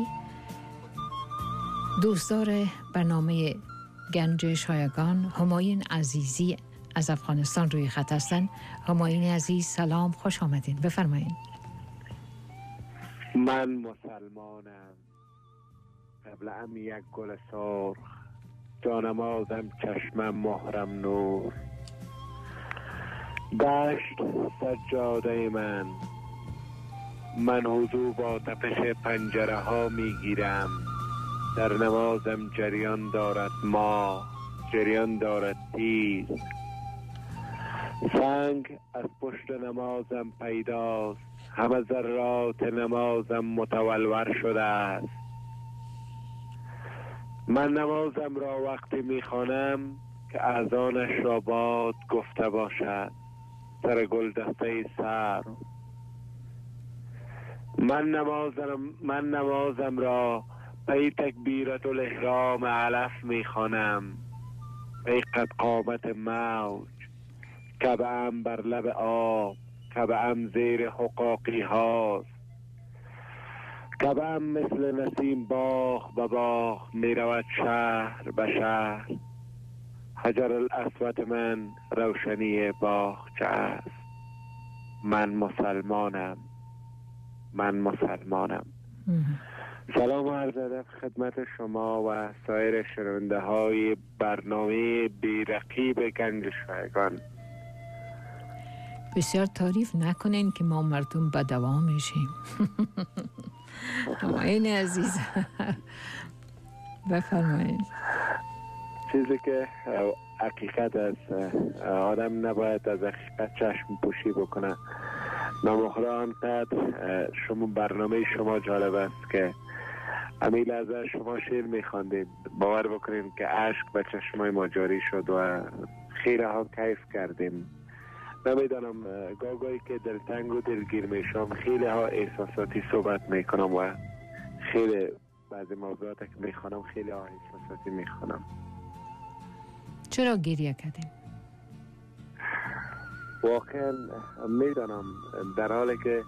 دوستدار برنامه گنج شایگان همایون عزیزی از افغانستان روی خط هستند. همایون عزیز سلام، خوش آمدین، بفرمایید.
من مسلمانم، قبله‌ام یک گل سرخ، جانمازم چشمم مهرم نور، دشت سجاده من حضور با تپش پنجره ها می گیرم، در نمازم جریان دارد ماه، جریان دارد تیز، سنگ از پشت نمازم پیداست، همه ذرات نمازم متولور شده است. من نمازم را وقتی می خوانم که اذانش را باد گفته باشد، سر گل دسته سرو. من نمازم را پی تکبیرت الاحرام علف می خوانم، ای قد قامت موج، کعبه‌ام بر لب آب، کعبه‌ام زیر حقاقی هاست، کعبه‌ام مثل نسیم باغ به باغ می رود شهر به شهر، حجر الاسود من روشنی باغچه است. من مسلمانم. سلام و عرض ادب خدمت شما و سایر شنونده های برنامه بی‌رقیب گنج شایگان.
بسیار تعریف نکنین که ما مردم به دوام میشیم. همایون عزیز بفرمایید.
چیزی که حقیقت است، آدم نباید از حقیقت چشم پوشی بکنه. نامخورا آنقدر برنامه شما جالب است که امیل از شما شعر میخواندید، باور بکنید که اشک به چشمای ما جاری شد و خیلی ها کیف کردیم. نمیدانم گاهی که دلتنگ و دلگیر میشم خیلی ها احساساتی صحبت میکنم و خیلی بعضی موضوعات که میخوانم خیلی ها احساساتی میخوانم.
چرا گریه کردیم؟
واقعا میدانم در حالی که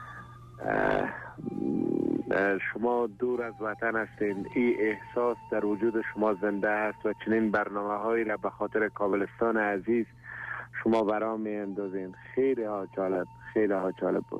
شما دور از وطن هستین، این احساس در وجود شما زنده است و چنین برنامه هایی را به خاطر کابلستان عزیز شما برام می اندازین. خیلی ها جالب بود.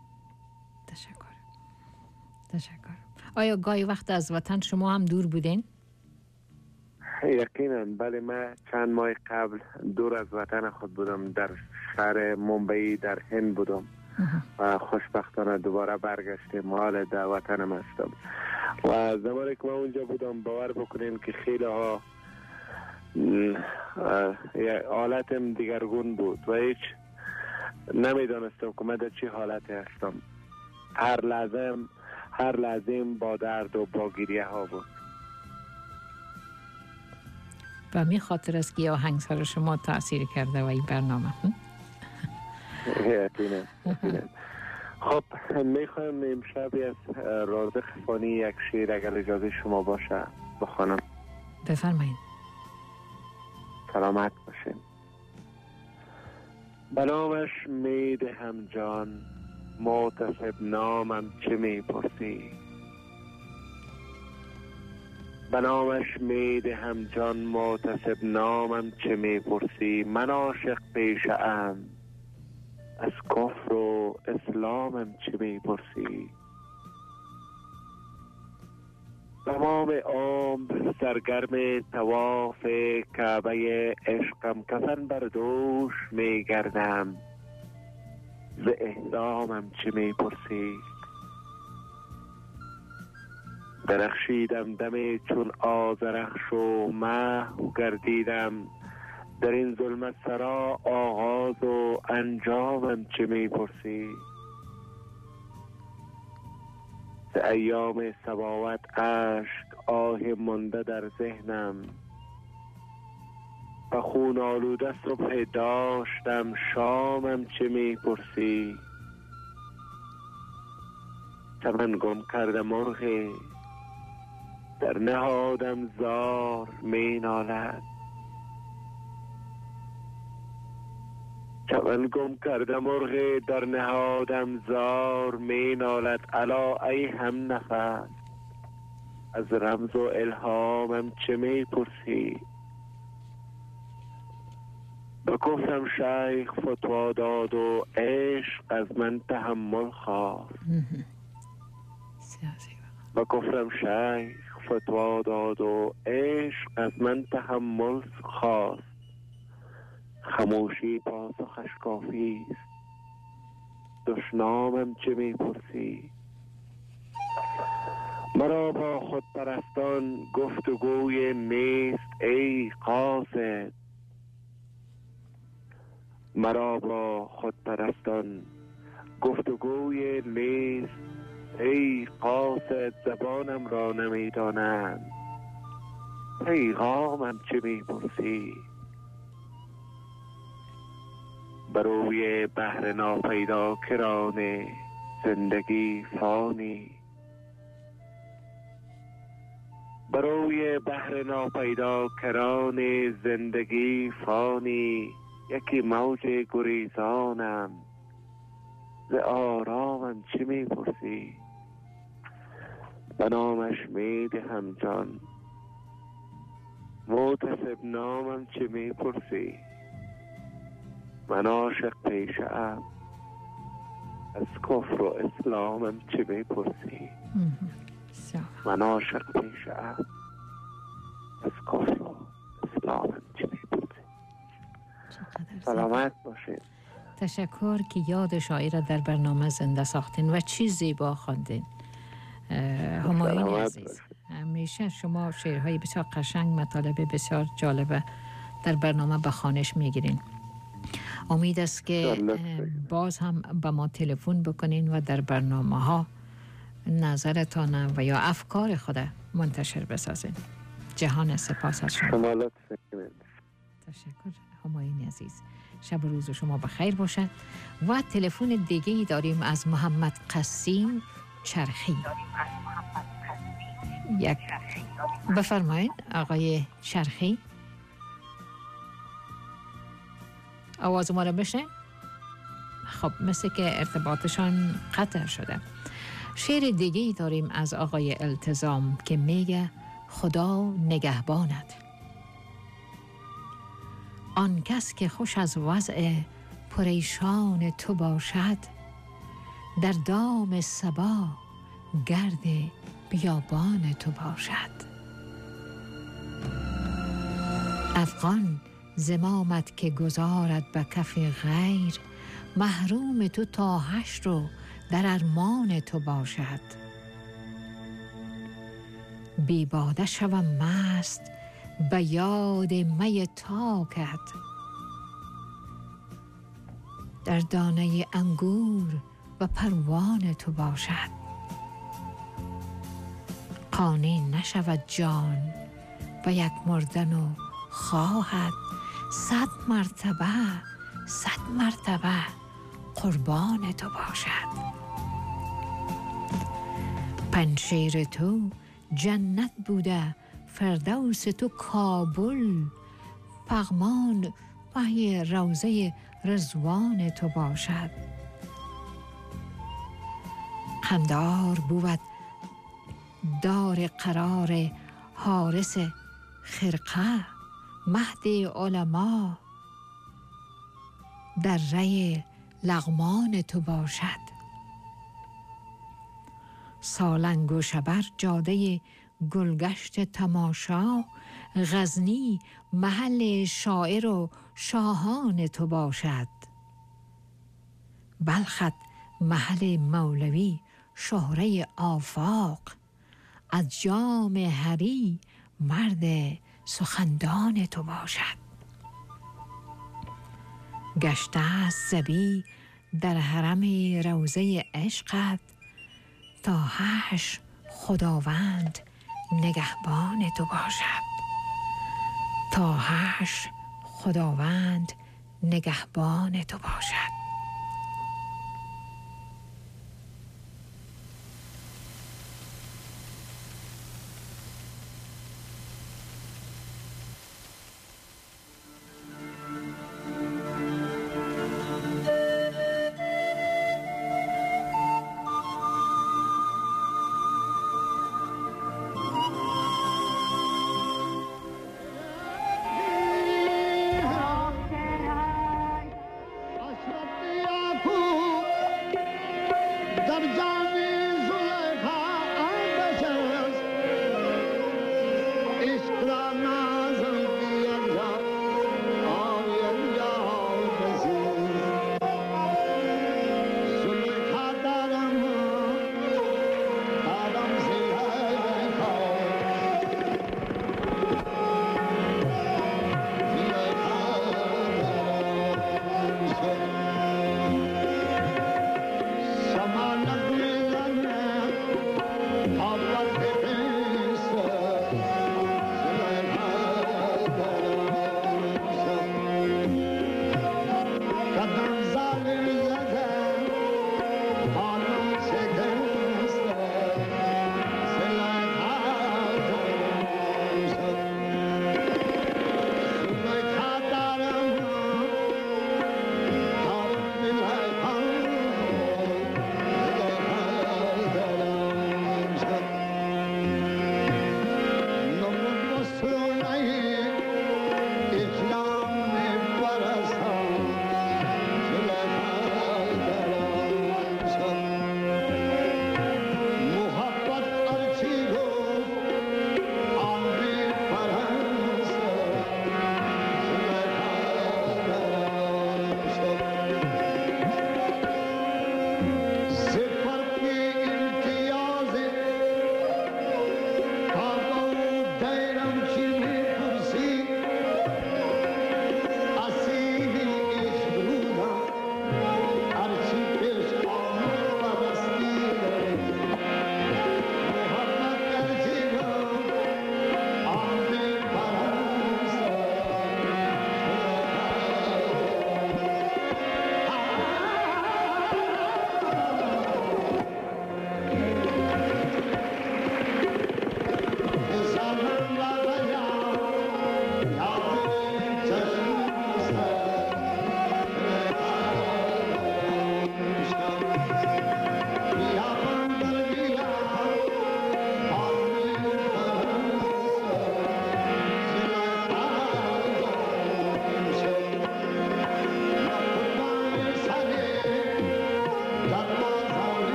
تشکر. آیا گاهی وقت از وطن شما هم دور بودین؟
یقینا بله، من چند ماه قبل دور از وطن خود بودم، در شهر ممبئی در هند بودم و خوشبختانه دوباره برگشتم، حال در وطنم هستم. و زمانی که من اونجا بودم باور بکنین که خیلی ها حالتم دیگرگون بود و هیچ نمیدانستم که من در چه حالتی هستم. هر لحظه با درد و با گریه ها بود.
به می خاطر است که یا آهنگسر شما تأثیر کرده و این برنامه.
یقینا. خب میخوایم امشب از رازق فانی یک شعر اگر اجازه شما باشه بخوانم.
بفرمایید.
سلامت باشین. بنامش میدهم جان، محتسب نامم چه میپرسی؟ بنامش میدهم جان، محتسب نامم چه میپرسی؟ من عاشق پیشه ام، از کفر و اسلامم چه میپرسی؟ تمام عمر سرگرم طواف کعبه عشقم، کفن بر دوش میگردم، ز احرامم چه میپرسی؟ درخشیدم دم چون آذرخش و محو گردیدم، در این ظلمت سرا آغاز و انجامم چه میپرسی؟ ز ایام صباوت اشک آه مانده در ذهنم، و خون آلوده صبح داشتم شامم چه میپرسی؟ چمن گم کرده مرغی در نهادم زار می نالد، چمن گم کرده مرغی در نهادم زار می نالد. الا ای هم نفس، از رمز و الهامم چه می پرسی؟ به کفرم شیخ فتوا داد و عشق از من تحمل خواست. به کفرم شیخ فتوا داد و عشق از من تحمل خواست. خموشی پاسخش کافی است، دشنامم چه میپرسی؟ مرا با خود پرستان گفتگوی نیست ای قاصد، مرا با خود پرستان گفتگوی نیست ای قاصد. زبانم را نمیدانم، پیغامم چه میپرسی؟ بروی بحر ناپیدا کران زندگی فانی، بروی بحر ناپیدا کران زندگی فانی، یکی موج گریزانم، ز آرامم چه میپرسی؟ بنامش میدهم جان، محتسب نامم چه میپرسی؟ من عاشق پیشه ام، از کفر و اسلامم چه میپرسی؟ من عاشق پیشه ام، از کفر و اسلامم چه میپرسی؟ سلامت باشید.
تشکر که یاد شاعر در برنامه زنده ساختین و چی زیبا خواندین. همایون عزیز، همیشه شما شعرهای بسیار قشنگ، مطالب بسیار جالبه در برنامه به خوانش میگیرین. امید است که باز هم به ما تلفن بکنین و در برنامه ها نظرتان و یا افکار خود منتشر بسازین. جهان سپاس از شما. تشکر همایون عزیز. شب و روز شما بخیر باشد. و تلفن دیگه داریم از محمد قسیم چرخی. یک بفرمایید آقای چرخی. آواز ما را بشنید؟ خب مثل که ارتباطشان قطع شده. شعر دیگه داریم از آقای التزام که میگه خدا نگهبانت. آن کس که خوش از وضع پریشان تو باشد، در دام صبا گرد بیابان تو باشد. افغان زمامت که گذارد به کف غیر، محروم تو تا حشر و در ارمان تو باشد. بی باده شوم مست به یاد می تاکت، در دانه انگور و پروان تو باشد. قانع نشود جان و یک مردن و خواهد 100 مرتبه قربان تو باشد. پنشیر تو جنت بوده، فردوس تو کابل، پغمان وحی روضه رضوان تو باشد. قندار بود دار قرار حارس خرقه، مهد علما در ری لغمان تو باشد. سالنگ و شبر جاده گلگشت تماشا، غزنی محل شاعر و شاهان تو باشد. بلخت محل مولوی شهره آفاق، از جام هری مرد سخندان تو باشد. گشته است زبی در حرم روضه عشقت، تا حشر خداوند نگهبان تو باشد. تا حشر خداوند نگهبان تو باشد.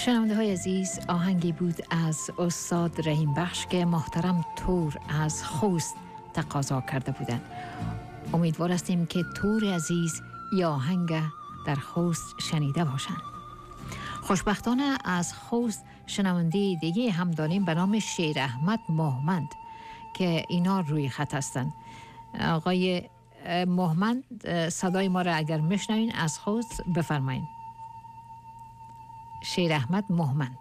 شنونده های عزیز، آهنگی بود از استاد رحیم بخش که محترم تور از خوست تقاضا کرده بودند. امیدوار هستیم که تور عزیز یا آهنگ در خوست شنیده باشند. خوشبختانه از خوست شنونده دیگه هم داریم به نام شیر احمد مهمند که اینا روی خط هستند. آقای مهمند، صدای ما را اگر میشنوین از خوست بفرمایید. شیر احمد مهمند.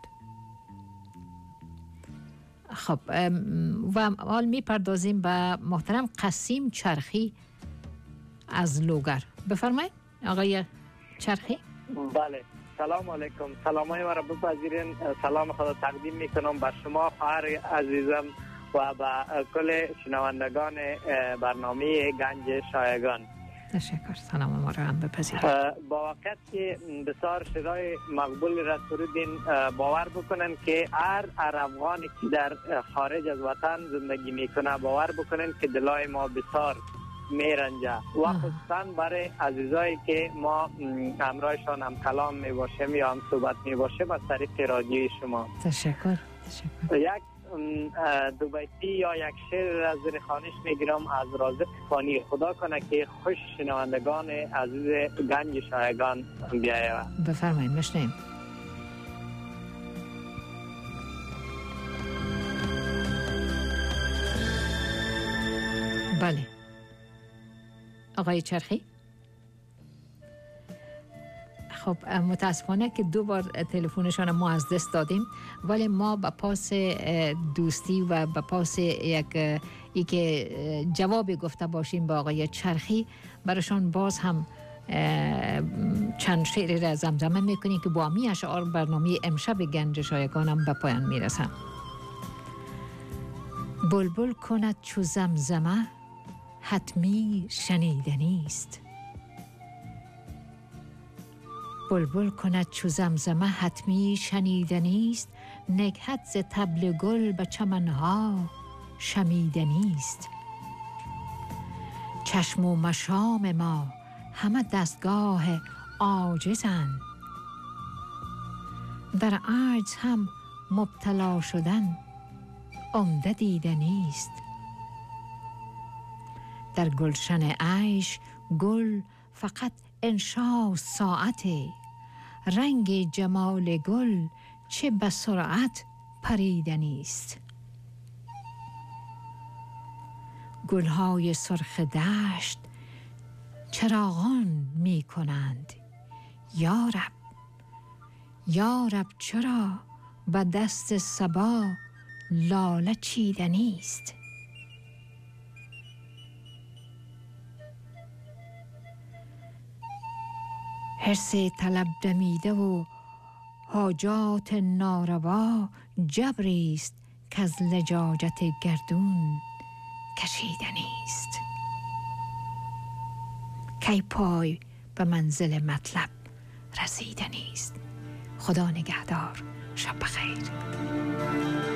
خب و حال میپردازیم به محترم قسیم چرخی از لوگر. بفرمایید آقای چرخی.
بله، سلام علیکم. سلامای مرا بپذیرین. سلام خدا تقدیم میکنم به شما خواهر عزیزم و به کل شنوندگان برنامه گنج شایگان.
تشکر. سلام ما را هم بپذیرید.
با وقت که بسیار شعرهای مقبول را سرودین، باور بکنن که هر افغانی که در خارج از وطن زندگی میکنه باور بکنن که دلای ما بسیار میرنجه و خصوصا برای عزیزایی که ما همراهشان هم کلام میباشیم یا هم صحبت میباشیم از طریق رادیوی شما.
تشکر.
یک دو بیتی یا یک شعر از زیر خوانش میگیرم از رازق فانی. خدا کنه که خوش شنوندگان عزیز گنج شایگان بیاید.
بفرمایید مشنیم. بله آقای چرخی. خب متاسفانه که 2 بار تلفنشان ما از دست دادیم، ولی ما به پاس دوستی و به پاس ای که جواب گفته باشیم با آقای چرخی، براشان باز هم چند شعر را زمزمه میکنیم که با می اشعار برنامه امشب گنج شایگانم به پایان میرسم. بلبل کند چو زمزمه حتمی شنیدنی است. بلبل کند چو زمزمه حتمی شنیدنی است. نکهت ز طبل گل به چمنها شمیدنی است. چشم و مشام ما همه دستگاه عاجزند. در عجز هم مبتلا شدن عمده دیدنی است. در گلشن عیش گل فقط انشا ساعته. رنگ جمال گل چه به سرعت پریدنی است. گلهای سرخ دشت چراغان می کنند. یا رب چرا به دست صبا لاله چیدنی است. حرص طلب دمیده و حاجات ناروا جبری است که از لجاجت گردون کشیدنی است. کی پای به منزل مطلب رسیدنی است. خدا نگهدار. شب بخیر.